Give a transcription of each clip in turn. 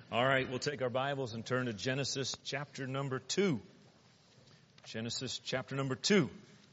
All right, we'll take our Bibles and turn to Genesis chapter number 2. Genesis chapter number 2.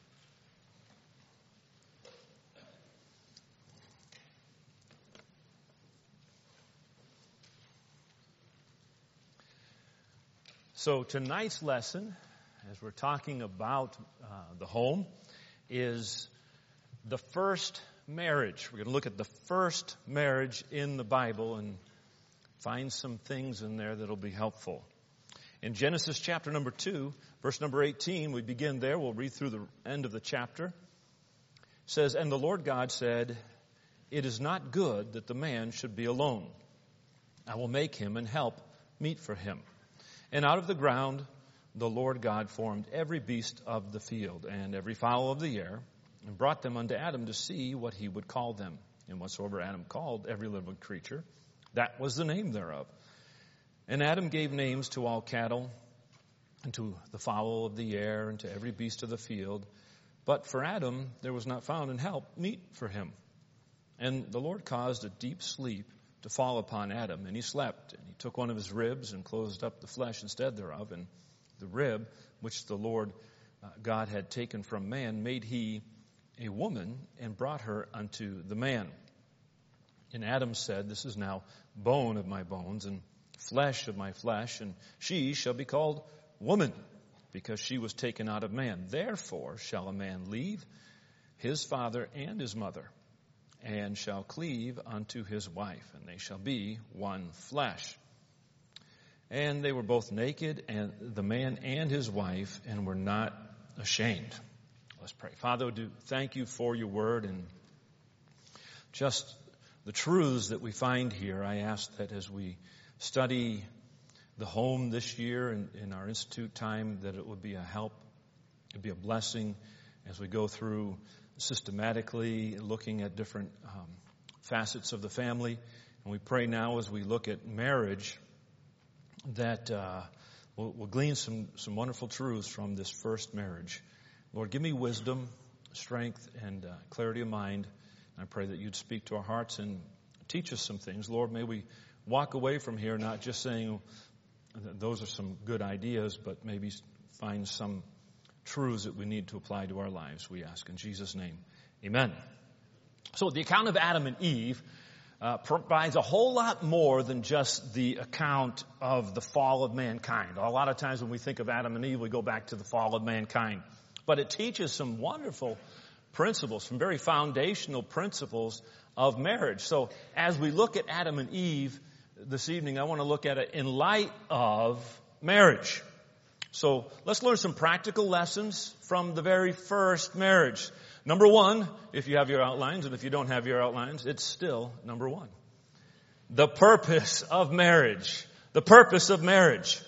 So tonight's lesson, as we're talking about the home, is the first marriage. We're going to look at the first marriage in the Bible and find some things in there that'll be helpful. In Genesis chapter number 2, verse number 18, we begin there. We'll read through the end of the chapter. It says, "And the Lord God said, 'It is not good that the man should be alone. I will make him and help meet for him.' And out of the ground the Lord God formed every beast of the field and every fowl of the air, and brought them unto Adam to see what he would call them. And whatsoever Adam called every living creature, that was the name thereof. And Adam gave names to all cattle, and to the fowl of the air, and to every beast of the field. But for Adam there was not found an help meet for him. And the Lord caused a deep sleep to fall upon Adam, and he slept. And he took one of his ribs and closed up the flesh instead thereof. And the rib which the Lord God had taken from man made he a woman, and brought her unto the man. And Adam said, 'This is now bone of my bones and flesh of my flesh, and she shall be called woman, because she was taken out of man. Therefore shall a man leave his father and his mother, and shall cleave unto his wife, and they shall be one flesh.' And they were both naked, and the man and his wife, and were not ashamed." Let's pray. Father, thank you for your word and just the truths that we find here. I ask that as we study the home this year in our Institute time, that it would be a help, it would be a blessing as we go through systematically looking at different facets of the family. And we pray now as we look at marriage that we'll glean some wonderful truths from this first marriage. Lord, give me wisdom, strength, and clarity of mind. I pray that you'd speak to our hearts and teach us some things. Lord, may we walk away from here not just saying that those are some good ideas, but maybe find some truths that we need to apply to our lives, we ask in Jesus' name. Amen. So the account of Adam and Eve provides a whole lot more than just the account of the fall of mankind. A lot of times when we think of Adam and Eve, we go back to the fall of mankind. But it teaches some wonderful principles, some very foundational principles of marriage. So as we look at Adam and Eve this evening, I want to look at it in light of marriage. So let's learn some practical lessons from the very first marriage. Number one, if you have your outlines, and if you don't have your outlines, it's still number one. The purpose of marriage. The purpose of marriage.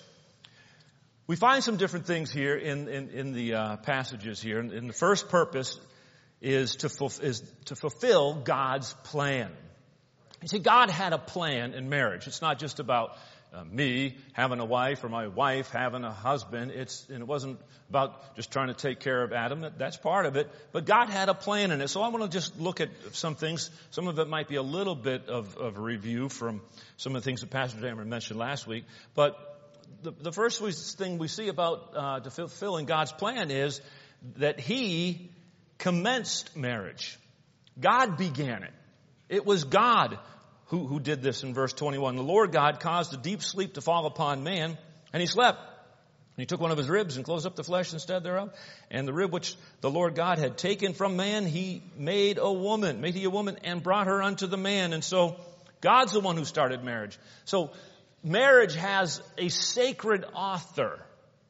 We find some different things here in the passages here. And the first purpose is to fulfill God's plan. You see, God had a plan in marriage. It's not just about me having a wife or my wife having a husband. And it wasn't about just trying to take care of Adam. That's part of it. But God had a plan in it. So I want to just look at some things. Some of it might be a little bit of a review from some of the things that Pastor Dameron mentioned last week. But the first thing we see about to fulfilling God's plan is that He commenced marriage. God began it. It was God who did this in verse 21. The Lord God caused a deep sleep to fall upon man, and he slept. And he took one of his ribs and closed up the flesh instead thereof. And the rib which the Lord God had taken from man, he made he a woman, and brought her unto the man. And so God's the one who started marriage. So marriage has a sacred author,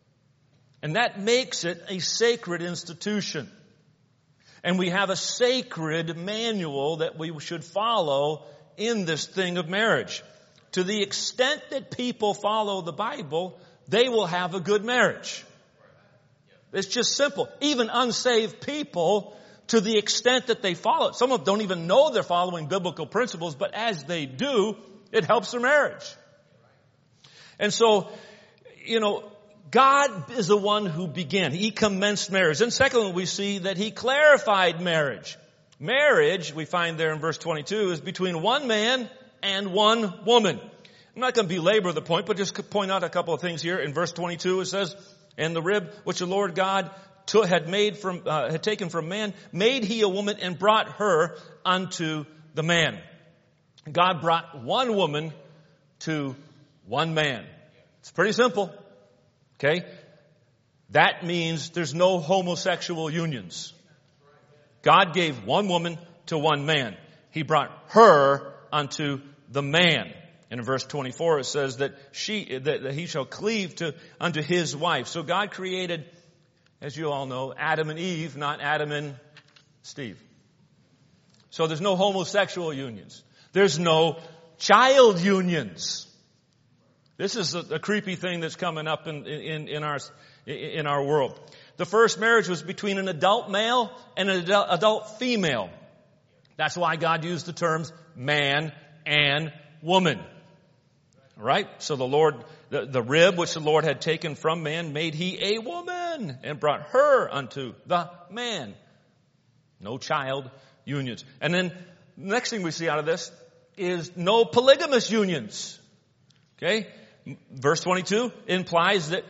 and that makes it a sacred institution. And we have a sacred manual that we should follow in this thing of marriage. To the extent that people follow the Bible, they will have a good marriage. It's just simple. Even unsaved people, to the extent that they follow it, some of them don't even know they're following biblical principles, but as they do, it helps their marriage. And so, God is the one who began. He commenced marriage. And secondly, we see that He clarified marriage. Marriage, we find there in verse 22, is between one man and one woman. I'm not going to belabor the point, but just point out a couple of things here. In verse 22 it says, and the rib which the Lord God had taken from man, made he a woman and brought her unto the man. God brought one woman to one man. It's pretty simple. Okay? That means there's no homosexual unions. God gave one woman to one man. He brought her unto the man. And in verse 24 it says that he shall cleave unto his wife. So God created, as you all know, Adam and Eve, not Adam and Steve. So there's no homosexual unions. There's no child unions. This is a creepy thing that's coming up in our world. The first marriage was between an adult male and an adult female. That's why God used the terms man and woman. All right? So the rib which the Lord had taken from man, made he a woman and brought her unto the man. No child unions. And then the next thing we see out of this is no polygamous unions. Okay? Verse 22 implies that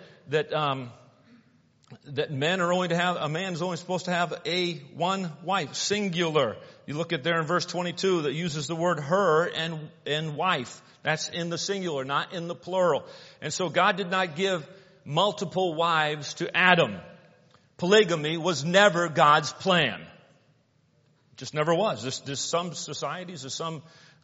men are only to have, a man is only supposed to have one wife, singular. You look at there in verse 22 that uses the word her and wife. That's in the singular, not in the plural. And so God did not give multiple wives to Adam. Polygamy was never God's plan. It just never was. There's some societies, there's some,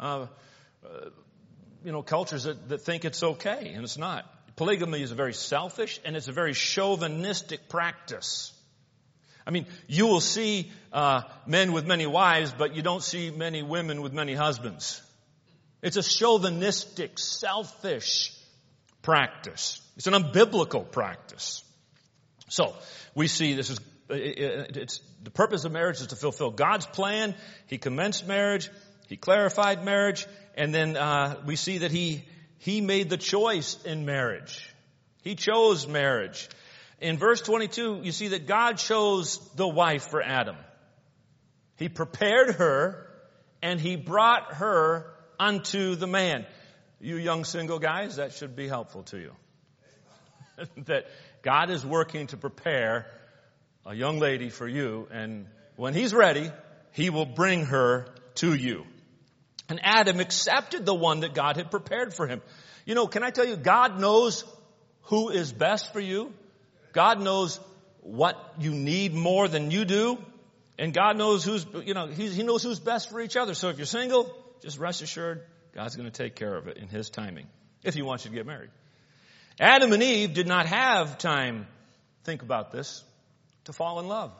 cultures that think it's okay, and it's not. Polygamy is a very selfish and it's a very chauvinistic practice. I mean, you will see men with many wives, but you don't see many women with many husbands. It's a chauvinistic, selfish practice. It's an unbiblical practice. So, we see this is, it's the purpose of marriage is to fulfill God's plan. He commenced marriage. He clarified marriage. And then we see that he made the choice in marriage. He chose marriage. In verse 22, you see that God chose the wife for Adam. He prepared her and he brought her unto the man. You young single guys, that should be helpful to you. That God is working to prepare a young lady for you, and when he's ready, he will bring her to you. And Adam accepted the one that God had prepared for him. You know, can I tell you, God knows who is best for you. God knows what you need more than you do. And God knows He knows who's best for each other. So if you're single, just rest assured, God's going to take care of it in His timing, if He wants you to get married. Adam and Eve did not have time, think about this, to fall in love.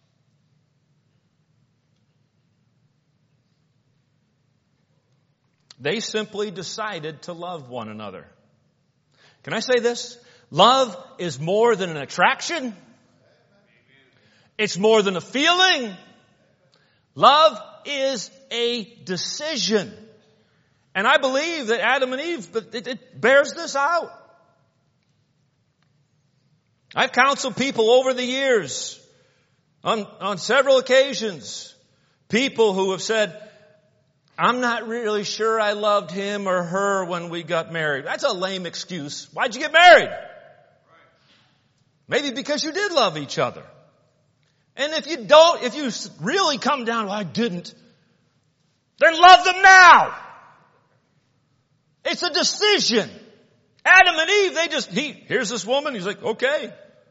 They simply decided to love one another. Can I say this? Love is more than an attraction. It's more than a feeling. Love is a decision. And I believe that Adam and Eve, it bears this out. I've counseled people over the years, on several occasions, people who have said, I'm not really sure I loved him or her when we got married. That's a lame excuse. Why'd you get married? Maybe because you did love each other. And if you really come down, well, I didn't, then love them now. It's a decision. Adam and Eve, here's this woman, he's like, okay.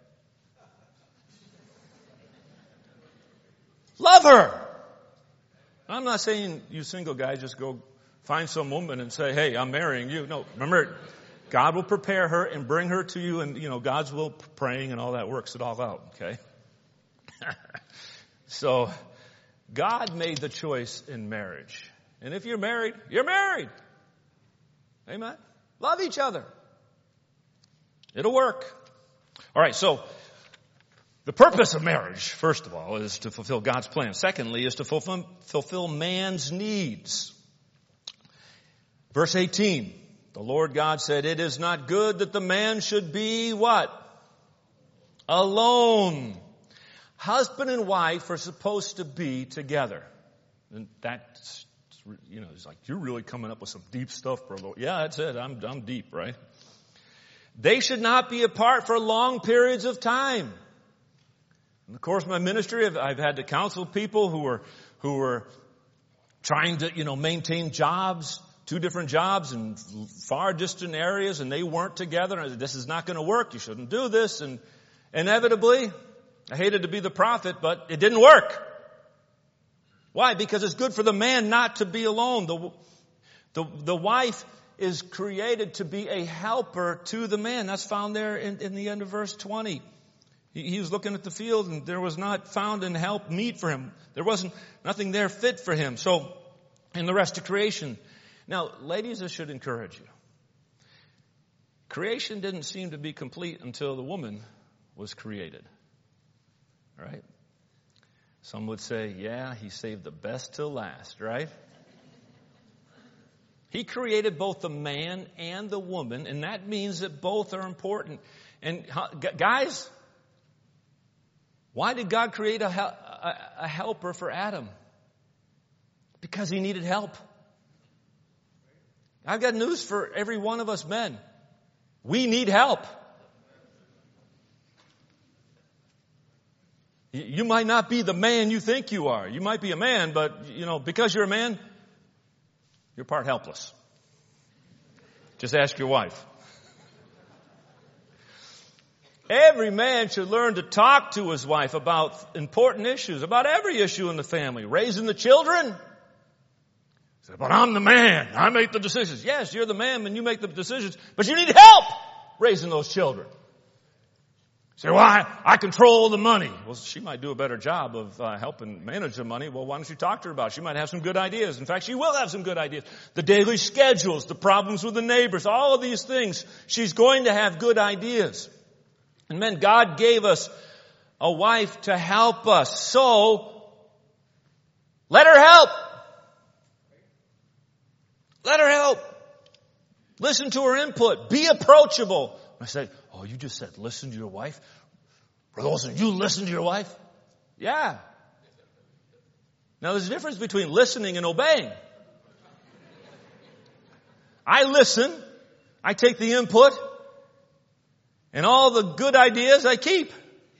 Love her. I'm not saying you single guys just go find some woman and say, hey, I'm marrying you. No, remember, God will prepare her and bring her to you, and, God's will, praying and all that works it all out, okay? So, God made the choice in marriage. And if you're married, you're married. Amen? Love each other. It'll work. All right, so the purpose of marriage, first of all, is to fulfill God's plan. Secondly, is to fulfill man's needs. Verse 18, the Lord God said, it is not good that the man should be what? Alone. Husband and wife are supposed to be together. And that's It's like, you're really coming up with some deep stuff, brother. Yeah, that's it. I'm deep, right? They should not be apart for long periods of time. In the course of my ministry, I've had to counsel people who were trying to, maintain jobs, 2 different jobs in far distant areas, and they weren't together. And I said, this is not going to work. You shouldn't do this. And inevitably, I hated to be the prophet, but it didn't work. Why? Because it's good for the man not to be alone. The wife is created to be a helper to the man. That's found there in the end of verse 20. He was looking at the field, and there was not found in help meet for him. There wasn't nothing there fit for him. So, in the rest of creation. Now, ladies, this should encourage you. Creation didn't seem to be complete until the woman was created. Right? Some would say, yeah, he saved the best till last, right? He created both the man and the woman, and that means that both are important. And guys, why did God create a helper for Adam? Because he needed help. I've got news for every one of us men. We need help. You might not be the man you think you are. You might be a man, but, because you're a man, you're part helpless. Just ask your wife. Every man should learn to talk to his wife about important issues, about every issue in the family. Raising the children. Say, but I'm the man. I make the decisions. Yes, you're the man and you make the decisions, but you need help raising those children. Say, well, I control the money. Well, she might do a better job of helping manage the money. Well, why don't you talk to her about it? She might have some good ideas. In fact, she will have some good ideas. The daily schedules, the problems with the neighbors, all of these things, she's going to have good ideas. And men, God gave us a wife to help us. So, let her help. Let her help. Listen to her input. Be approachable. I said, oh, you just said listen to your wife? Brother Olson, you listen to your wife? Yeah. Now there's a difference between listening and obeying. I listen. I take the input. And all the good ideas I keep.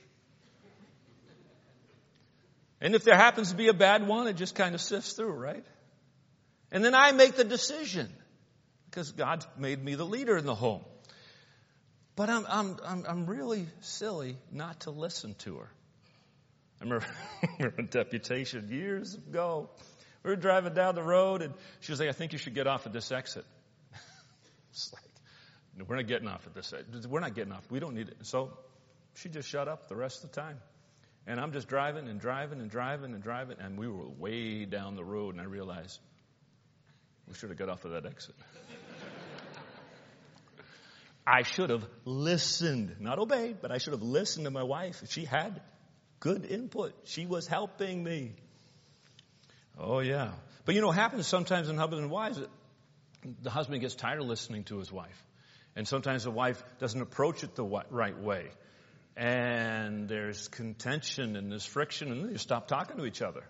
And if there happens to be a bad one, it just kind of sifts through, right? And then I make the decision. Because God's made me the leader in the home. But I'm really silly not to listen to her. I remember a deputation years ago. We were driving down the road and she was like, I think you should get off at this exit. It's like, no, we're not getting off at this exit. We're not getting off. We don't need it. So she just shut up the rest of the time. And I'm just driving and driving and driving and driving. And we were way down the road and I realized we should have got off of that exit. I should have listened, not obeyed, but I should have listened to my wife. She had good input. She was helping me. Oh, yeah. But what happens sometimes in husbands and wives, the husband gets tired of listening to his wife. And sometimes the wife doesn't approach it the right way. And there's contention and there's friction and then you stop talking to each other.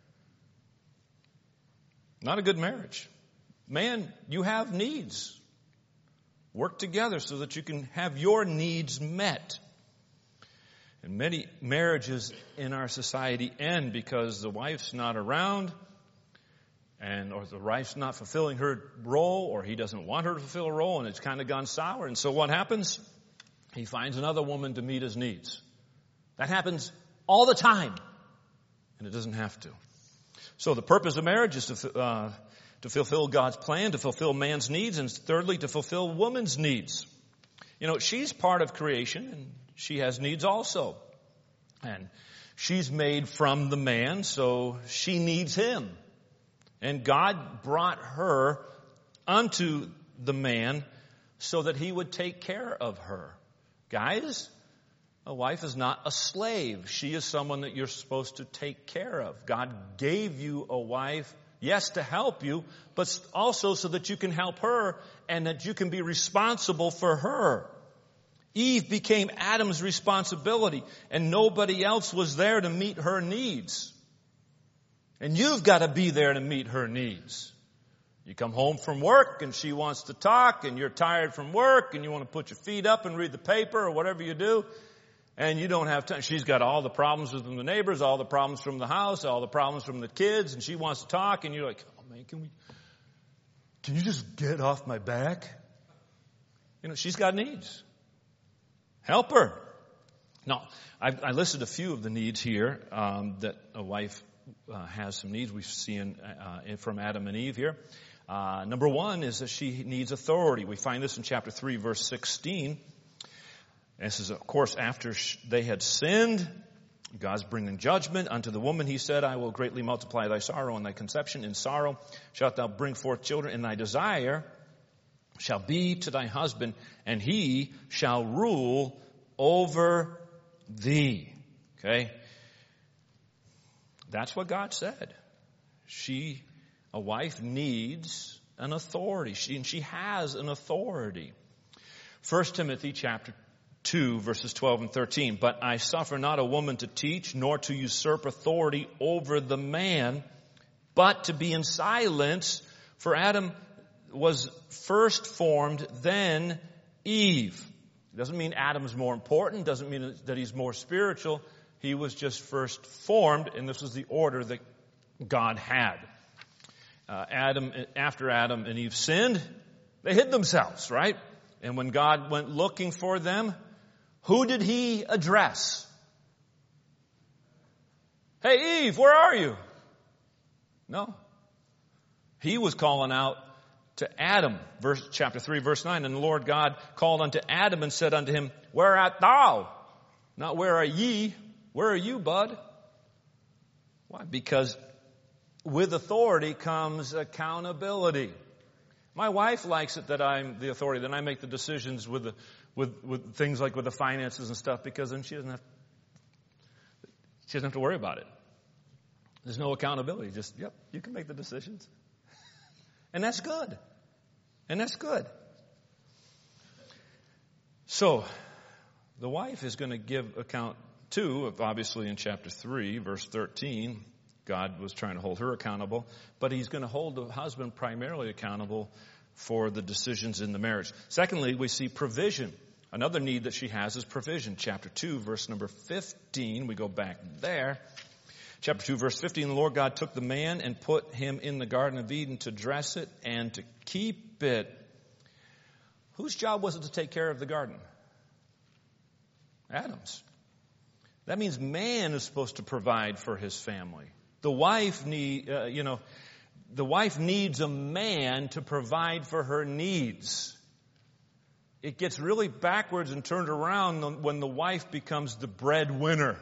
Not a good marriage. Man, you have needs. Work together so that you can have your needs met. And many marriages in our society end because the wife's not around or the wife's not fulfilling her role or he doesn't want her to fulfill a role and it's kind of gone sour. And so what happens? He finds another woman to meet his needs. That happens all the time. And it doesn't have to. So the purpose of marriage is to fulfill God's plan, to fulfill man's needs, and thirdly, to fulfill woman's needs. She's part of creation, and she has needs also. And she's made from the man, so she needs him. And God brought her unto the man so that he would take care of her. Guys, a wife is not a slave. She is someone that you're supposed to take care of. God gave you a wife, yes, to help you, but also so that you can help her and that you can be responsible for her. Eve became Adam's responsibility, and nobody else was there to meet her needs. And you've got to be there to meet her needs. You come home from work and she wants to talk, and you're tired from work and you want to put your feet up and read the paper or whatever you do, and you don't have time. She's got all the problems from the neighbors, all the problems from the house, all the problems from the kids, and she wants to talk, and you're like, oh man, can you just get off my back? You know, she's got needs. Help her. Now, I listed a few of the needs here that a wife has some needs we've seen from Adam and Eve here. Number one is that she needs authority. We find this in chapter 3, verse 16. This is, of course, after they had sinned. God's bringing judgment unto the woman. He said, I will greatly multiply thy sorrow and thy conception. In sorrow shalt thou bring forth children, and thy desire shall be to thy husband, and he shall rule over thee. Okay? That's what God said. A wife needs an authority. She has an authority. 1 Timothy chapter 2, verses 12 and 13. But I suffer not a woman to teach, nor to usurp authority over the man, but to be in silence. For Adam was first formed, then Eve. It doesn't mean Adam's more important. Doesn't mean that he's more spiritual. He was just first formed, and this was the order that God had. After Adam and Eve sinned, they hid themselves, right? And when God went looking for them, who did he address? Hey, Eve, where are you? No. He was calling out to Adam, chapter 3, verse 9. And the Lord God called unto Adam and said unto him, where art thou? Not where are ye? Where are you, bud? Why? Because with authority comes accountability. My wife likes it that I'm the authority, that I make the decisions with things like with the finances and stuff, because then she doesn't have to worry about it. There's no accountability. Just, yep, you can make the decisions. And that's good. And that's good. So, the wife is going to give account too, obviously in chapter 3, verse 13, God was trying to hold her accountable, but he's going to hold the husband primarily accountable for the decisions in the marriage. Secondly, we see provision. Another need that she has is provision. Chapter 2, verse number 15, we go back there. Chapter 2, verse 15, the Lord God took the man and put him in the Garden of Eden to dress it and to keep it. Whose job was it to take care of the garden? Adam's. That means man is supposed to provide for his family. The wife needs a man to provide for her needs. It gets really backwards and turned around when the wife becomes the breadwinner.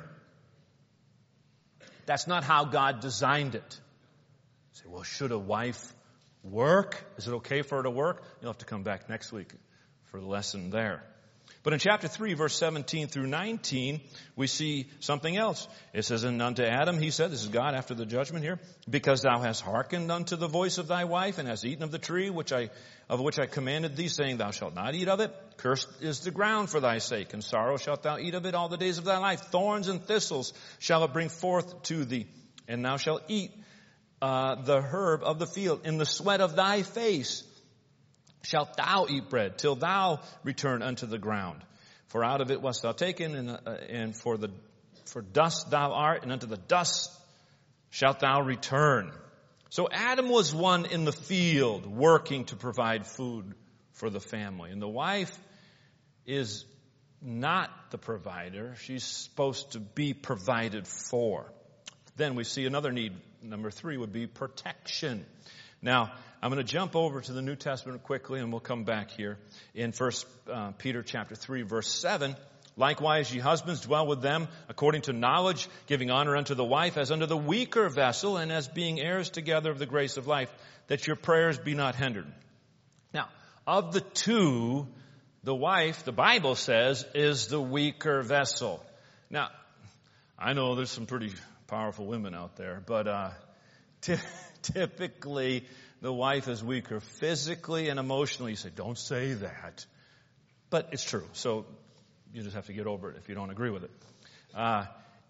That's not how God designed it. You say, well, should a wife work? Is it okay for her to work? You'll have to come back next week for the lesson there. But in chapter 3, verse 17 through 19, we see something else. It says, and unto Adam, he said, this is God after the judgment here, because thou hast hearkened unto the voice of thy wife, and hast eaten of the tree of which I commanded thee, saying, thou shalt not eat of it. Cursed is the ground for thy sake, and sorrow shalt thou eat of it all the days of thy life. Thorns and thistles shall it bring forth to thee, and thou shalt eat the herb of the field. In the sweat of thy face shalt thou eat bread, till thou return unto the ground. For out of it wast thou taken, and for dust thou art, and unto the dust shalt thou return. So Adam was one in the field, working to provide food for the family. And the wife is not the provider. She's supposed to be provided for. Then we see another need. Number 3 would be protection. Now, I'm going to jump over to the New Testament quickly, and we'll come back here. In 1 Peter chapter 3, verse 7, likewise, ye husbands, dwell with them according to knowledge, giving honor unto the wife as unto the weaker vessel, and as being heirs together of the grace of life, that your prayers be not hindered. Now, of the two, the wife, the Bible says, is the weaker vessel. Now, I know there's some pretty powerful women out there, but typically the wife is weaker physically and emotionally. You say, don't say that. But it's true. So you just have to get over it if you don't agree with it.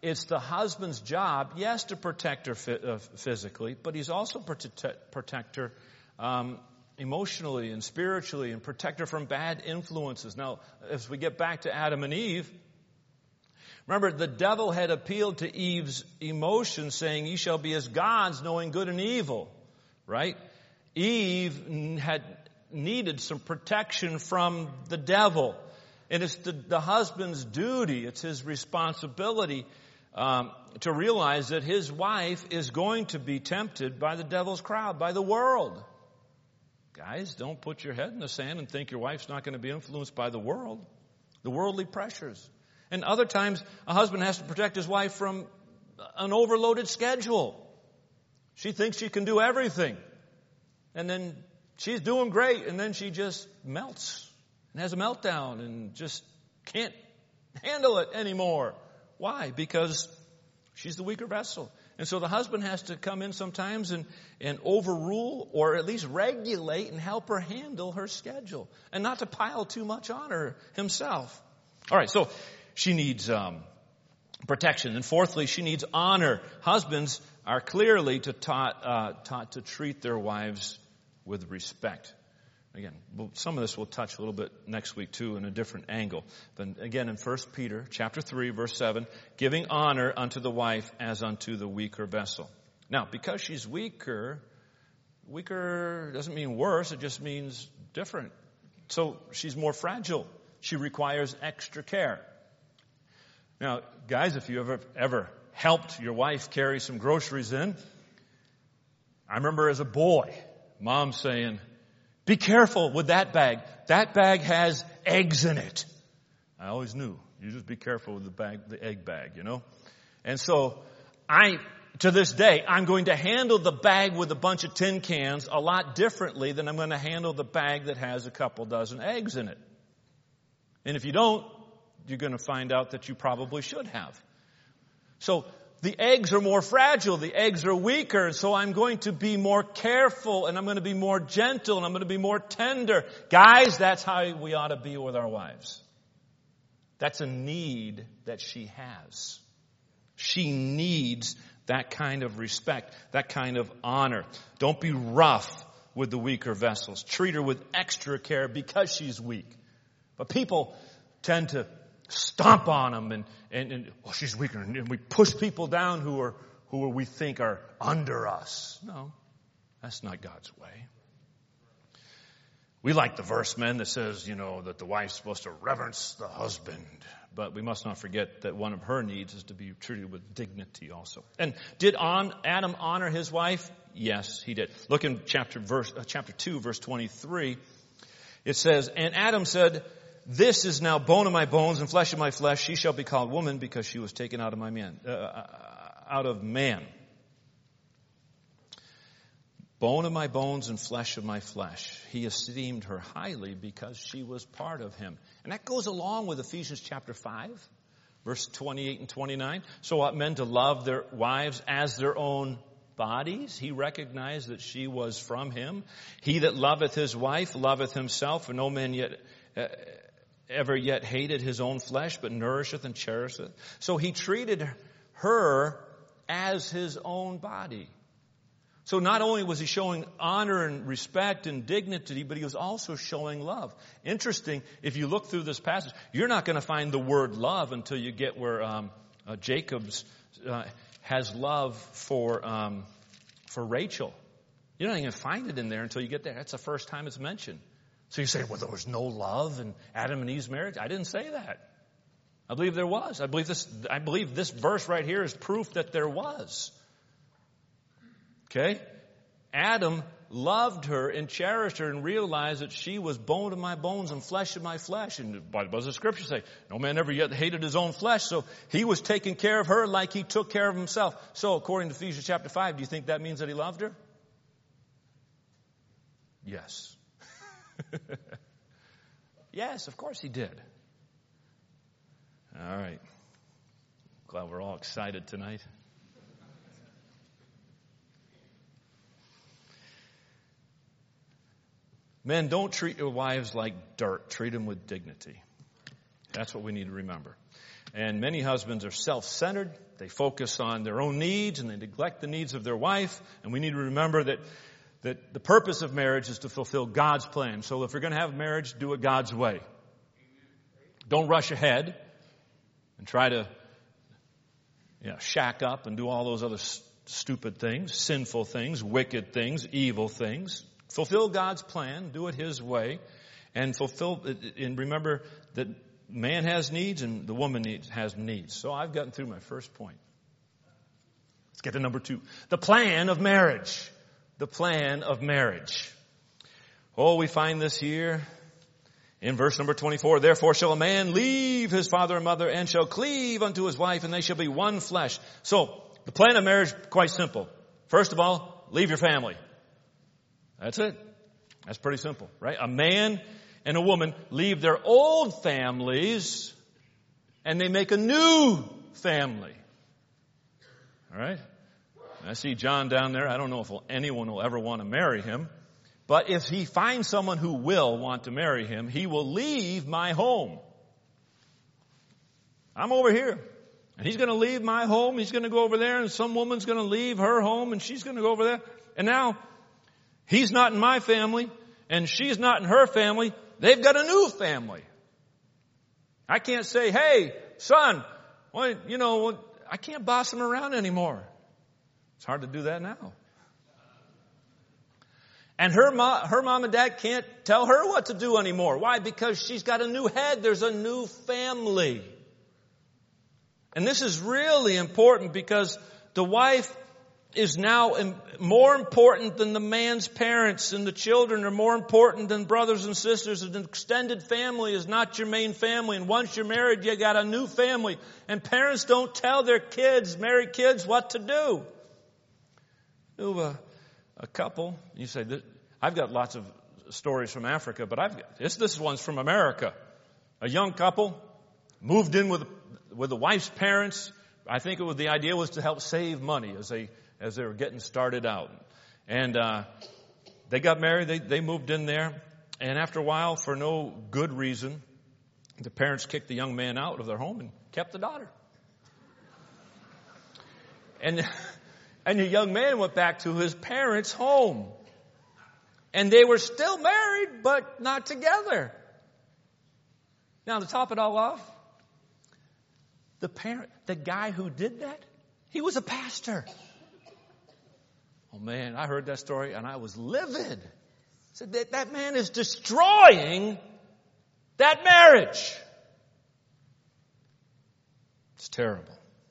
it's the husband's job, yes, to protect her physically, but he's also protect her emotionally and spiritually, and protect her from bad influences. Now, as we get back to Adam and Eve, remember, the devil had appealed to Eve's emotions, saying, "Ye shall be as gods, knowing good and evil." Right? Eve had needed some protection from the devil. And it's the husband's duty, it's his responsibility to realize that his wife is going to be tempted by the devil's crowd, by the world. Guys, don't put your head in the sand and think your wife's not going to be influenced by the world, the worldly pressures. And other times, a husband has to protect his wife from an overloaded schedule. She thinks she can do everything. And then she's doing great, and then she just melts and has a meltdown and just can't handle it anymore. Why? Because she's the weaker vessel. And so the husband has to come in sometimes and overrule, or at least regulate and help her handle her schedule, and not to pile too much on her himself. All right, so she needs protection. And fourthly, she needs honor. Husbands are clearly taught to treat their wives with respect. Again, some of this we'll touch a little bit next week too in a different angle. But again, in 1 Peter chapter 3, verse 7, giving honor unto the wife as unto the weaker vessel. Now, because she's weaker doesn't mean worse, it just means different. So she's more fragile. She requires extra care. Now, guys, if you ever helped your wife carry some groceries in, I remember as a boy, Mom saying, "Be careful with that bag. That bag has eggs in it." I always knew. You just be careful with the egg bag, you know. And so to this day, I'm going to handle the bag with a bunch of tin cans a lot differently than I'm going to handle the bag that has a couple dozen eggs in it. And if you don't, you're going to find out that you probably should have. So the eggs are more fragile. The eggs are weaker. So I'm going to be more careful, and I'm going to be more gentle, and I'm going to be more tender. Guys, that's how we ought to be with our wives. That's a need that she has. She needs that kind of respect, that kind of honor. Don't be rough with the weaker vessels. Treat her with extra care because she's weak. But people tend to stomp on them and she's weaker, and we push people down who we think are under us. No, that's not God's way. We like the verse, men, that says, that the wife's supposed to reverence the husband. But we must not forget that one of her needs is to be treated with dignity also. And did Adam honor his wife? Yes, he did. Look in chapter 2, verse 23. It says, "And Adam said, This is now bone of my bones and flesh of my flesh. She shall be called woman because she was taken out of man. Bone of my bones and flesh of my flesh. He esteemed her highly because she was part of him." And that goes along with Ephesians chapter 5, verse 28 and 29. "So ought men to love their wives as their own bodies." He recognized that she was from him. "He that loveth his wife loveth himself, for no man ever yet hated his own flesh, but nourisheth and cherisheth." So he treated her as his own body. So not only was he showing honor and respect and dignity, but he was also showing love. Interesting, if you look through this passage, you're not going to find the word love until you get where Jacob's has love for Rachel. You're not even going to find it in there until you get there. That's the first time it's mentioned. So you say, well, there was no love in Adam and Eve's marriage? I didn't say that. I believe there was. I believe this verse right here is proof that there was. Okay? Adam loved her and cherished her and realized that she was bone of my bones and flesh of my flesh. And what does the scripture say? No man ever yet hated his own flesh. So he was taking care of her like he took care of himself. So according to Ephesians chapter 5, do you think that means that he loved her? Yes. Yes, of course he did. All right. Glad we're all excited tonight. Men, don't treat your wives like dirt. Treat them with dignity. That's what we need to remember. And many husbands are self-centered. They focus on their own needs and they neglect the needs of their wife. And we need to remember that the purpose of marriage is to fulfill God's plan. So if you're going to have marriage, do it God's way. Don't rush ahead and try to shack up and do all those other stupid things, sinful things, wicked things, evil things. Fulfill God's plan. Do it His way. And remember that man has needs and the woman has needs. So I've gotten through my first point. Let's get to number 2. The plan of marriage. The plan of marriage. Oh, we find this here in verse number 24. Therefore shall a man leave his father and mother and shall cleave unto his wife, and they shall be one flesh. So the plan of marriage, quite simple. First of all, leave your family. That's it. That's pretty simple, right? A man and a woman leave their old families and they make a new family. All right? I see John down there. I don't know if anyone will ever want to marry him. But if he finds someone who will want to marry him, he will leave my home. I'm over here. And he's going to leave my home. He's going to go over there. And some woman's going to leave her home. And she's going to go over there. And now, he's not in my family. And she's not in her family. They've got a new family. I can't say, hey, son, well, I can't boss him around anymore. It's hard to do that now. And her mom and dad can't tell her what to do anymore. Why? Because she's got a new head. There's a new family. And this is really important because the wife is now more important than the man's parents, and the children are more important than brothers and sisters. An extended family is not your main family. And once you're married, you got a new family. And parents don't tell their kids, married kids, what to do. A couple, you say, I've got lots of stories from Africa, but this one's from America. A young couple moved in with the wife's parents. I think the idea was to help save money as they were getting started out. And they got married, they moved in there, and after a while, for no good reason, the parents kicked the young man out of their home and kept the daughter. And the young man went back to his parents' home. And they were still married, but not together. Now, to top it all off, the guy who did that, he was a pastor. Oh man, I heard that story and I was livid. I said, that man is destroying that marriage. It's terrible.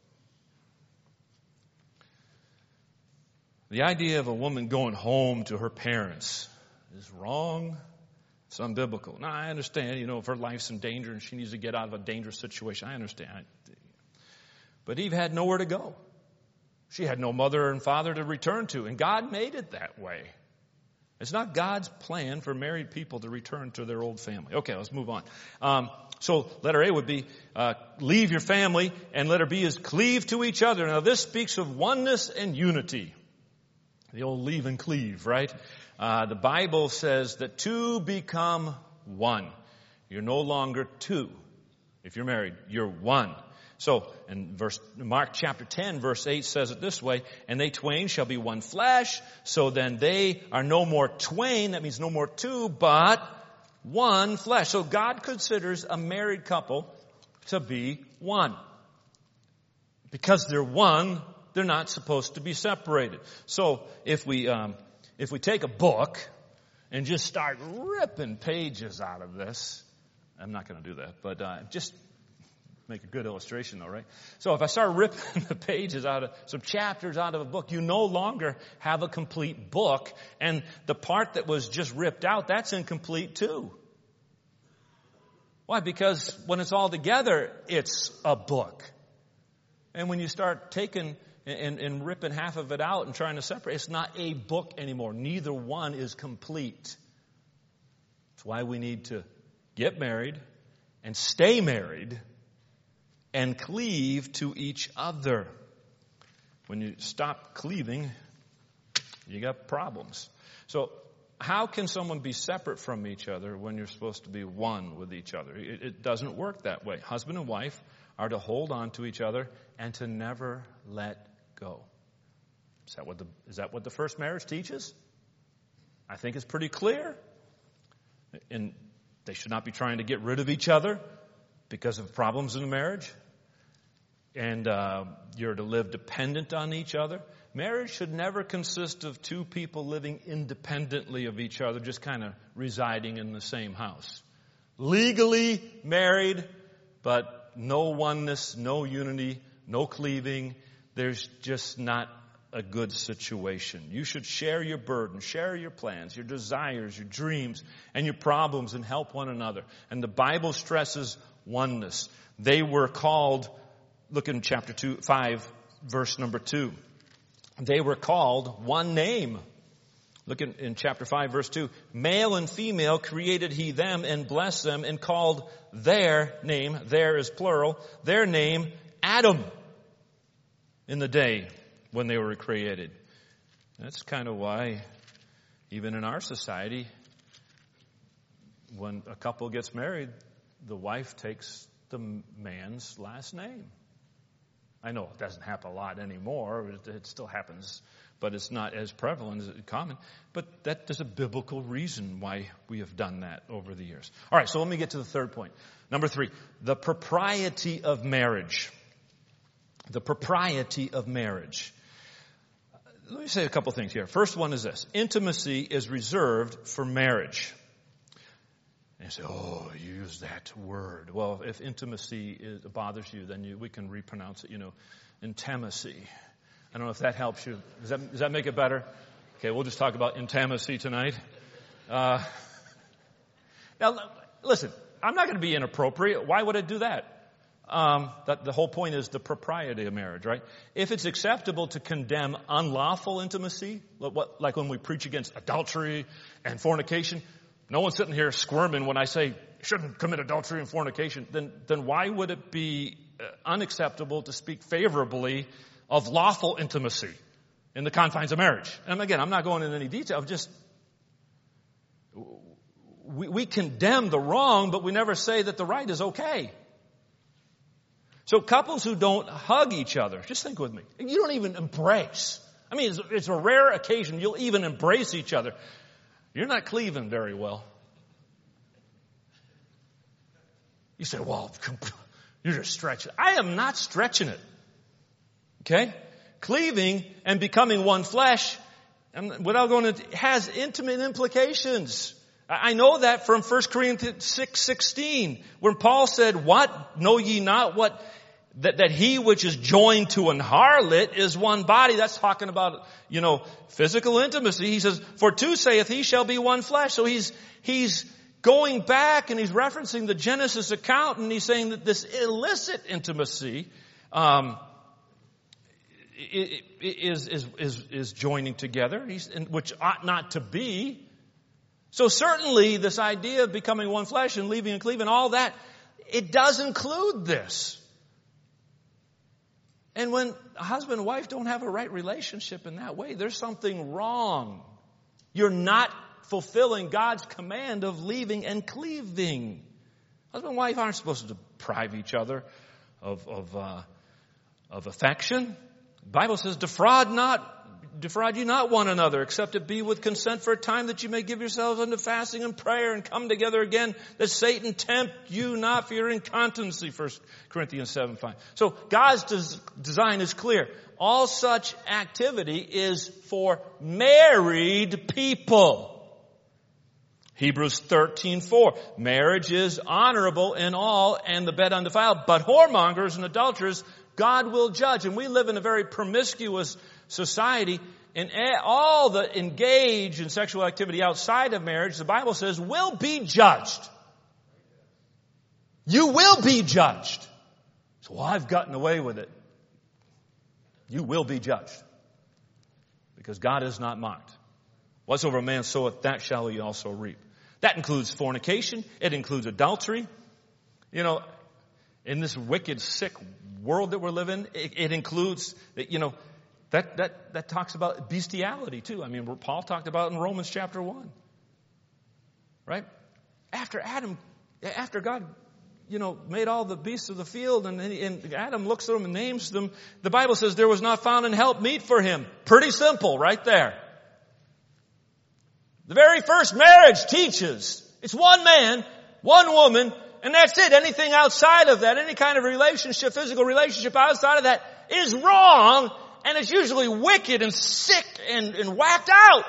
The idea of a woman going home to her parents is wrong. It's unbiblical. Now, I understand, if her life's in danger and she needs to get out of a dangerous situation, I understand. But Eve had nowhere to go. She had no mother and father to return to, and God made it that way. It's not God's plan for married people to return to their old family. Okay, let's move on. So letter A would be, leave your family, and letter B is cleave to each other. Now, this speaks of oneness and unity. The old leave and cleave, right? The Bible says that two become one. You're no longer two. If you're married, you're one. So, in Mark chapter 10, verse 8 says it this way, and they twain shall be one flesh, so then they are no more twain, that means no more two, but one flesh. So God considers a married couple to be one. Because they're one, they're not supposed to be separated. So if we take a book and just start ripping pages out of this, I'm not going to do that, but just make a good illustration though, right? So if I start ripping the pages some chapters out of a book, you no longer have a complete book, and the part that was just ripped out, that's incomplete too. Why? Because when it's all together, it's a book. And when you start taking and ripping half of it out and trying to separate, it's not a book anymore. Neither one is complete. That's why we need to get married and stay married and cleave to each other. When you stop cleaving, you got problems. So how can someone be separate from each other when you're supposed to be one with each other? It doesn't work that way. Husband and wife are to hold on to each other and to never let go. Is that what the first marriage teaches? I think it's pretty clear. And they should not be trying to get rid of each other because of problems in the marriage. And you're to live dependent on each other. Marriage should never consist of two people living independently of each other, just kind of residing in the same house. Legally married, but no oneness, no unity, no cleaving. There's just not a good situation. You should share your burden, share your plans, your desires, your dreams, and your problems, and help one another. And the Bible stresses oneness. They were called, look in chapter 5, verse number 2. They were called one name. Look in chapter 5, verse 2. Male and female created he them and blessed them and called their name, there is plural, their name Adam in the day when they were created. That's kind of why even in our society, when a couple gets married, the wife takes the man's last name. I know it doesn't happen a lot anymore. It still happens, but it's not as prevalent as common. But there's a biblical reason why we have done that over the years. All right, so let me get to the third point. Number 3, the propriety of marriage. The propriety of marriage. Let me say a couple things here. First one is this. Intimacy is reserved for marriage. And you say, oh, you use that word. Well, if intimacy bothers you, then we can repronounce it, intimacy. I don't know if that helps you. Does that make it better? Okay, we'll just talk about intimacy tonight. Now, listen, I'm not going to be inappropriate. Why would I do that? The whole point is the propriety of marriage, right? If it's acceptable to condemn unlawful intimacy, like when we preach against adultery and fornication, no one's sitting here squirming when I say you shouldn't commit adultery and fornication. Then why would it be unacceptable to speak favorably of lawful intimacy in the confines of marriage? And again, I'm not going into any detail. We condemn the wrong, but we never say that the right is okay. So couples who don't hug each other, just think with me. You don't even embrace. I mean, it's a rare occasion you'll even embrace each other. You're not cleaving very well. You say, well, you're just stretching. I am not stretching it. Okay? Cleaving and becoming one flesh, and without going into, has intimate implications. I know that from 1 Corinthians 6:16, when Paul said, what? Know ye not what? That he which is joined to an harlot is one body. That's talking about, physical intimacy. He says, for two saith he shall be one flesh. So he's going back and he's referencing the Genesis account, and he's saying that this illicit intimacy, is joining together, which ought not to be. So certainly this idea of becoming one flesh and leaving and cleaving, all that, it does include this. And when a husband and wife don't have a right relationship in that way, there's something wrong. You're not fulfilling God's command of leaving and cleaving. Husband and wife aren't supposed to deprive each other of affection. The Bible says, defraud ye not one another, except it be with consent for a time, that you may give yourselves unto fasting and prayer and come together again, that Satan tempt you not for your incontinency, 1 Corinthians 7:5. So God's design is clear. All such activity is for married people. Hebrews 13:4. Marriage is honorable in all, and the bed undefiled, but whoremongers and adulterers God will judge. And we live in a very promiscuous society, and all that engage in sexual activity outside of marriage, the Bible says, will be judged. You will be judged. So, well, I've gotten away with it. You will be judged. Because God is not mocked. Whatsoever a man soweth, that shall he also reap. That includes fornication. It includes adultery. In this wicked, sick world that we're living, it includes, that talks about bestiality too. I mean, Paul talked about it in Romans chapter 1. Right? After God, made all the beasts of the field, and Adam looks at them and names them, the Bible says there was not found an help meet for him. Pretty simple right there. The very first marriage teaches it's one man, one woman, and that's it. Anything outside of that, any kind of relationship, physical relationship outside of that is wrong, and it's usually wicked and sick and whacked out.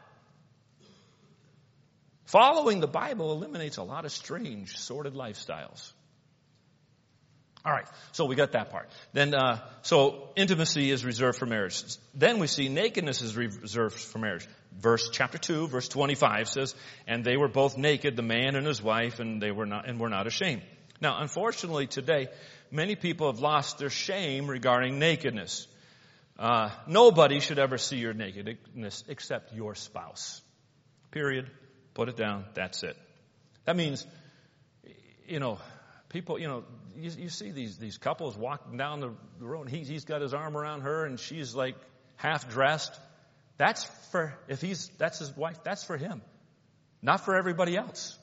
Following the Bible eliminates a lot of strange, sordid lifestyles. All right, so we got that part. Then, so intimacy is reserved for marriage. Then we see nakedness is reserved for marriage. Chapter 2, verse 25 says, and they were both naked, the man and his wife, and were not ashamed. Now, unfortunately today, many people have lost their shame regarding nakedness. Nobody should ever see your nakedness except your spouse. Period. Put it down. That's it. That means, people, you see these couples walking down the road, and he's got his arm around her, and she's like half dressed. That's his wife, that's for him. Not for everybody else.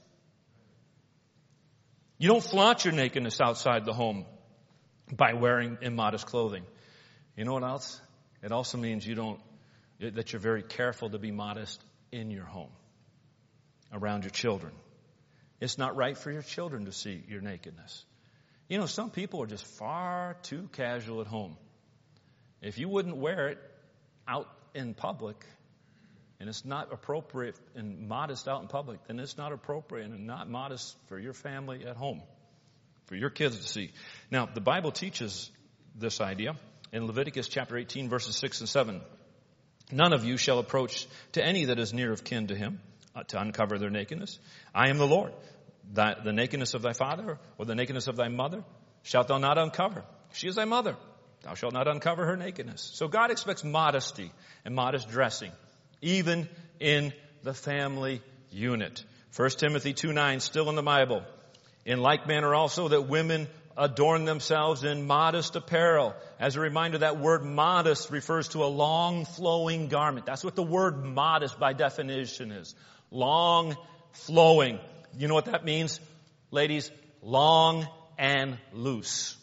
You don't flaunt your nakedness outside the home by wearing immodest clothing. You know what else? It also means that you're very careful to be modest in your home, around your children. It's not right for your children to see your nakedness. Some people are just far too casual at home. If you wouldn't wear it out in public, and it's not appropriate and modest out in public, then it's not appropriate and not modest for your family at home, for your kids to see. Now, the Bible teaches this idea in Leviticus chapter 18, verses 6 and 7. None of you shall approach to any that is near of kin to him, to uncover their nakedness. I am the Lord. The nakedness of thy father or the nakedness of thy mother shalt thou not uncover. She is thy mother. Thou shalt not uncover her nakedness. So God expects modesty and modest dressing, even in the family unit. 1 Timothy 2:9, still in the Bible. In like manner also that women adorn themselves in modest apparel. As a reminder, that word modest refers to a long flowing garment. That's what the word modest by definition is. Long flowing. You know what that means, ladies? Long and loose.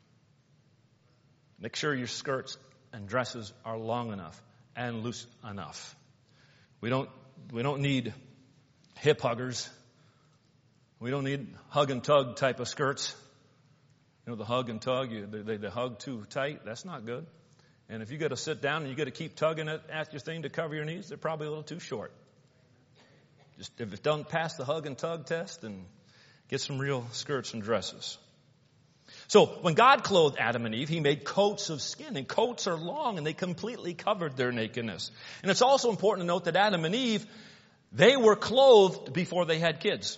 Make sure your skirts and dresses are long enough and loose enough. We don't need hip huggers. We don't need hug and tug type of skirts. The hug and tug, they hug too tight. That's not good. And if you got to sit down and you got to keep tugging at your thing to cover your knees, they're probably a little too short. Just if it doesn't pass the hug and tug test, then get some real skirts and dresses. So when God clothed Adam and Eve, he made coats of skin, and coats are long and they completely covered their nakedness. And it's also important to note that Adam and Eve, they were clothed before they had kids.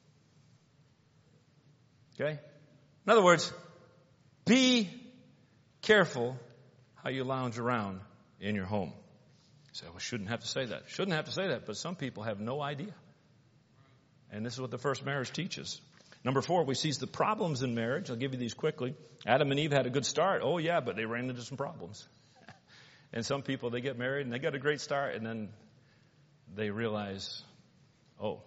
Okay? In other words, be careful how you lounge around in your home. You say, well, shouldn't have to say that. Shouldn't have to say that, but some people have no idea. And this is what the first marriage teaches. Number 4, we see the problems in marriage. I'll give you these quickly. Adam and Eve had a good start. Oh, yeah, but they ran into some problems. And some people, they get married and they got a great start, and then they realize, oh.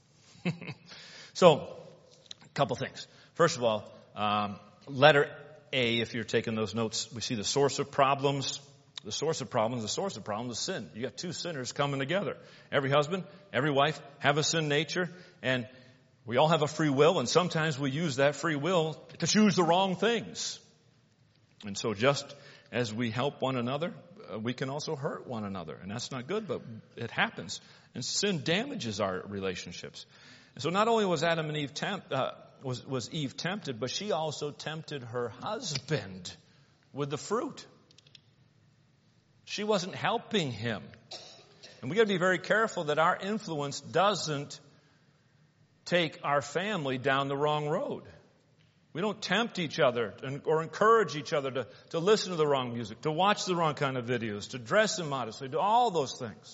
So, a couple things. First of all, letter A, if you're taking those notes, we see the source of problems. The source of problems is sin. You got two sinners coming together. Every husband, every wife have a sin nature, and we all have a free will, and sometimes we use that free will to choose the wrong things. And so just as we help one another, we can also hurt one another. And that's not good, but it happens. And sin damages our relationships. And so not only was Adam and Eve was Eve tempted, but she also tempted her husband with the fruit. She wasn't helping him. And we got to be very careful that our influence doesn't take our family down the wrong road. We don't tempt each other or encourage each other to listen to the wrong music, to watch the wrong kind of videos, to dress immodestly, to all those things.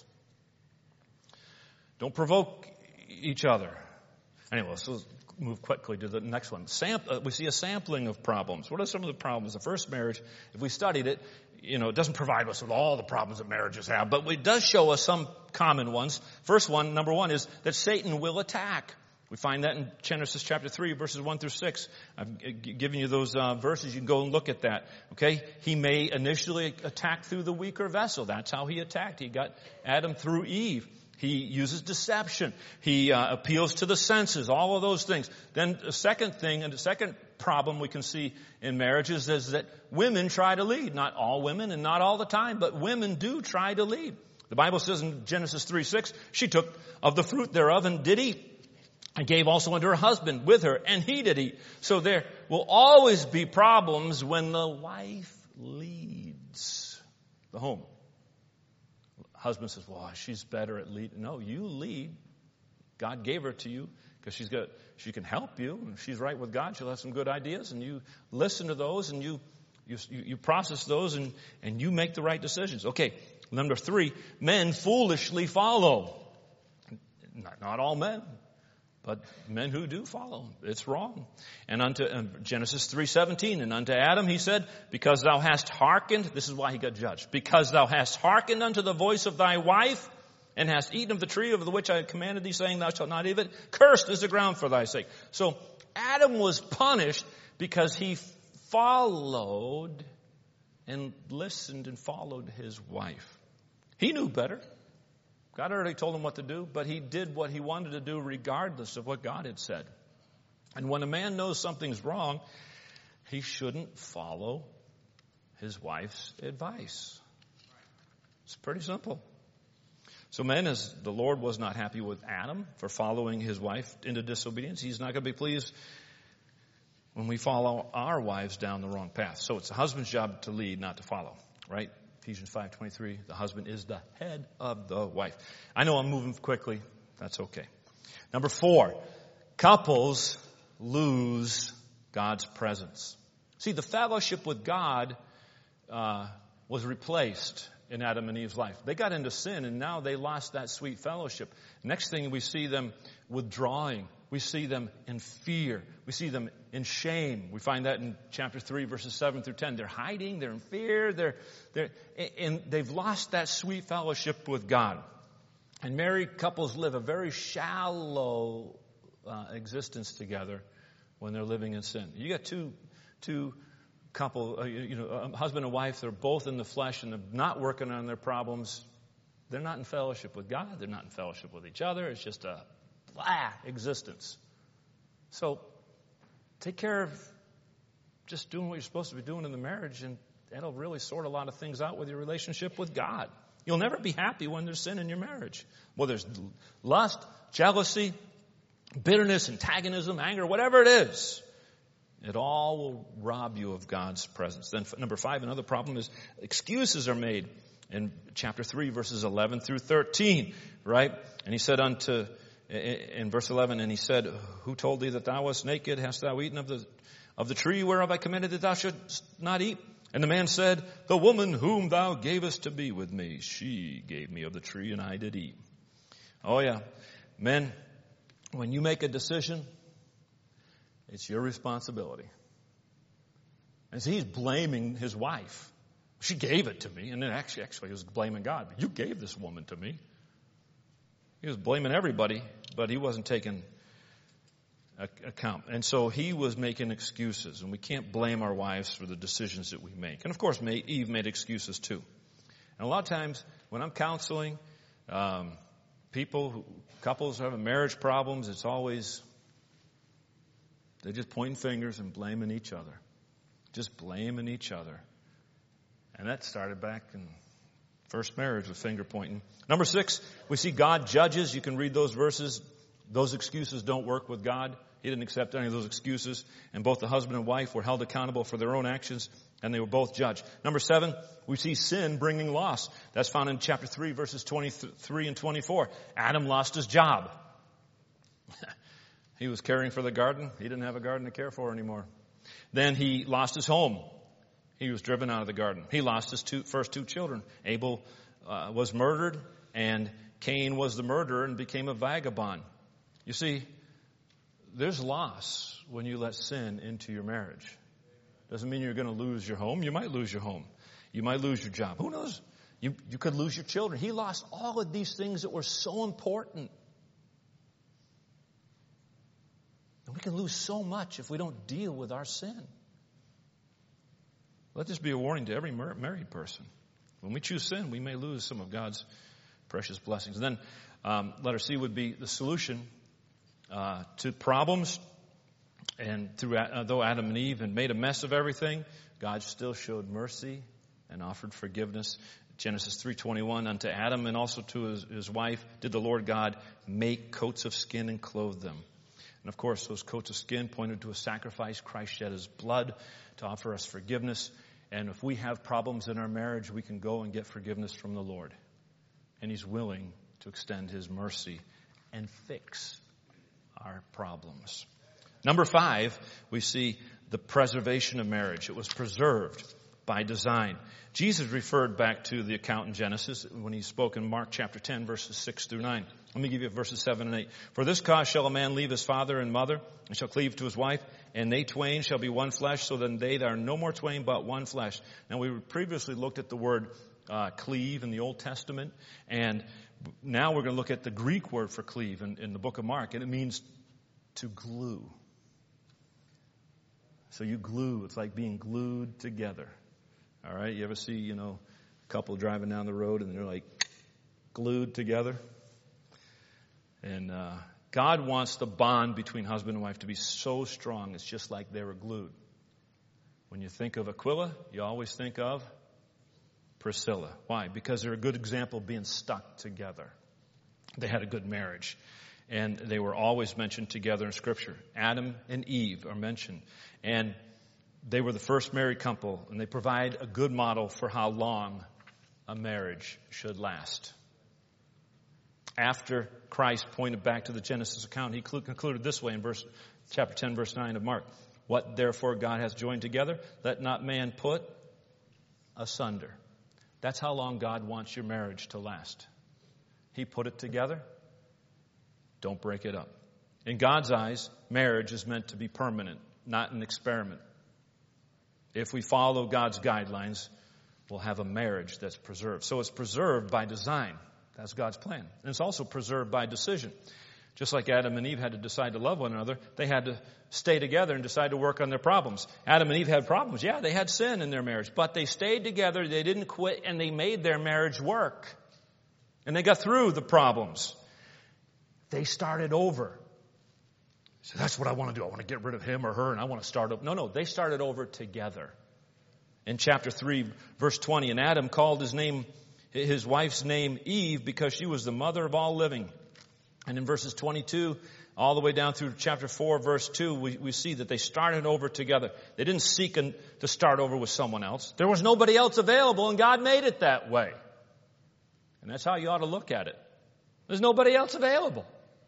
Don't provoke each other. Anyway, so let's move quickly to the next one. We see a sampling of problems. What are some of the problems? The first marriage, if we studied it, it doesn't provide us with all the problems that marriages have, but it does show us some common ones. First one, number one, is that Satan will attack. We find that in Genesis chapter 3, verses 1 through 6. I've given you those verses. You can go and look at that. Okay? He may initially attack through the weaker vessel. That's how he attacked. He got Adam through Eve. He uses deception. He appeals to the senses, all of those things. Then the second thing, and the second problem we can see in marriages is that women try to lead. Not all women and not all the time, but women do try to lead. The Bible says in Genesis 3:6, she took of the fruit thereof and did eat, and gave also unto her husband with her, and he did eat. So there will always be problems when the wife leads the home. Husband says, well, she's better at leading. No, you lead. God gave her to you because she can help you. If she's right with God, she'll have some good ideas, and you listen to those, and you process those, and you make the right decisions. Okay, number 3, men foolishly follow. Not all men, but men who do follow. It's wrong. And unto Genesis 3:17, and unto Adam he said, because thou hast hearkened, this is why he got judged, because thou hast hearkened unto the voice of thy wife, and hast eaten of the tree of the which I commanded thee, saying, thou shalt not eat of it, cursed is the ground for thy sake. So Adam was punished because he followed and listened and followed his wife. He knew better. God already told him what to do, but he did what he wanted to do regardless of what God had said. And when a man knows something's wrong, he shouldn't follow his wife's advice. It's pretty simple. So men, as the Lord was not happy with Adam for following his wife into disobedience, he's not going to be pleased when we follow our wives down the wrong path. So it's the husband's job to lead, not to follow, right? Ephesians 5:23, the husband is the head of the wife. I know I'm moving quickly. That's okay. Number 4, couples lose God's presence. See, the fellowship with God was replaced in Adam and Eve's life. They got into sin, and now they lost that sweet fellowship. Next thing, we see them withdrawing. We see them in fear. We see them in shame. We find that in chapter 3, verses 7 through 10. They're hiding. They're in fear. And they've lost that sweet fellowship with God. And married couples live a very shallow existence together when they're living in sin. You got two couple, a husband and wife. They're both in the flesh, and they're not working on their problems. They're not in fellowship with God. They're not in fellowship with each other. It's just a existence. So take care of just doing what you're supposed to be doing in the marriage, and that'll really sort a lot of things out with your relationship with God. You'll never be happy when there's sin in your marriage. Well, there's lust, jealousy, bitterness, antagonism, anger, whatever it is. It all will rob you of God's presence. Then number 5, another problem is excuses are made in chapter 3, verses 11 through 13, right? And he said in verse 11, and he said, who told thee that thou wast naked? Hast thou eaten of the tree whereof I commanded that thou shouldst not eat? And the man said, the woman whom thou gavest to be with me, she gave me of the tree, and I did eat. Oh yeah. Men, when you make a decision, it's your responsibility. And so he's blaming his wife. She gave it to me. And then actually he was blaming God. You gave this woman to me. He was blaming everybody, but he wasn't taking account. And so he was making excuses. And we can't blame our wives for the decisions that we make. And of course, Eve made excuses too. And a lot of times when I'm counseling couples having marriage problems, it's always, they're just pointing fingers and blaming each other. Just blaming each other. And that started back in first marriage with finger pointing. Number 6, we see God judges. You can read those verses. Those excuses don't work with God. He didn't accept any of those excuses. And both the husband and wife were held accountable for their own actions, and they were both judged. Number 7, we see sin bringing loss. That's found in chapter 3, verses 23 and 24. Adam lost his job. He was caring for the garden. He didn't have a garden to care for anymore. Then he lost his home. He was driven out of the garden. He lost his first 2 children. Abel was murdered, and Cain was the murderer and became a vagabond. You see, there's loss when you let sin into your marriage. Doesn't mean you're going to lose your home. You might lose your home. You might lose your job. Who knows? You could lose your children. He lost all of these things that were so important. And we can lose so much if we don't deal with our sin. Let this be a warning to every married person. When we choose sin, we may lose some of God's precious blessings. And then letter C would be the solution to problems. And though Adam and Eve had made a mess of everything, God still showed mercy and offered forgiveness. Genesis 3:21, unto Adam and also to his wife did the Lord God make coats of skin and clothe them. And of course, those coats of skin pointed to a sacrifice. Christ shed his blood to offer us forgiveness. And if we have problems in our marriage, we can go and get forgiveness from the Lord. And he's willing to extend his mercy and fix our problems. Number 5, we see the preservation of marriage. It was preserved by design. Jesus referred back to the account in Genesis when he spoke in Mark chapter 10, verses 6 through 9. Let me give you verses 7 and 8. For this cause shall a man leave his father and mother, and shall cleave to his wife, and they twain shall be one flesh, so then they are no more twain, but one flesh. Now we previously looked at the word cleave in the Old Testament, and now we're going to look at the Greek word for cleave in the book of Mark, and it means to glue. So you glue. It's like being glued together. All right? You ever see, a couple driving down the road and they're like glued together? And God wants the bond between husband and wife to be so strong, it's just like they were glued. When you think of Aquila, you always think of Priscilla. Why? Because they're a good example of being stuck together. They had a good marriage. And they were always mentioned together in Scripture. Adam and Eve are mentioned. And they were the first married couple, and they provide a good model for how long a marriage should last. After Christ pointed back to the Genesis account, he concluded this way in chapter 10, verse 9 of Mark. What therefore God hath joined together, let not man put asunder. That's how long God wants your marriage to last. He put it together. Don't break it up. In God's eyes, marriage is meant to be permanent, not an experiment. If we follow God's guidelines, we'll have a marriage that's preserved. So it's preserved by design. That's God's plan. And it's also preserved by decision. Just like Adam and Eve had to decide to love one another, they had to stay together and decide to work on their problems. Adam and Eve had problems. Yeah, they had sin in their marriage, but they stayed together, they didn't quit, and they made their marriage work. And they got through the problems. They started over. So that's what I want to do. I want to get rid of him or her and I want to start over. No, they started over together. In chapter 3, verse 20, and Adam called his wife's name Eve because she was the mother of all living. And in verses 22 all the way down through chapter 4, verse 2, we see that they started over together. They didn't seek to start over with someone else. There was nobody else available, and God made it that way. And that's how you ought to look at it. There's nobody else available.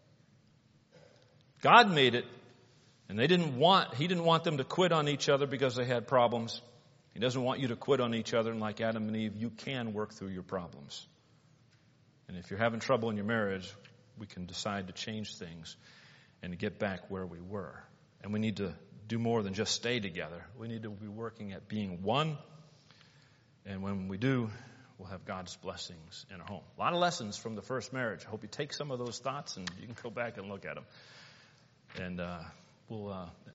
God made it, and He didn't want them to quit on each other because they had problems. He doesn't want you to quit on each other, and like Adam and Eve, you can work through your problems. And if you're having trouble in your marriage, we can decide to change things and to get back where we were. And we need to do more than just stay together. We need to be working at being one. And when we do, we'll have God's blessings in our home. A lot of lessons from the first marriage. I hope you take some of those thoughts and you can go back and look at them. And we'll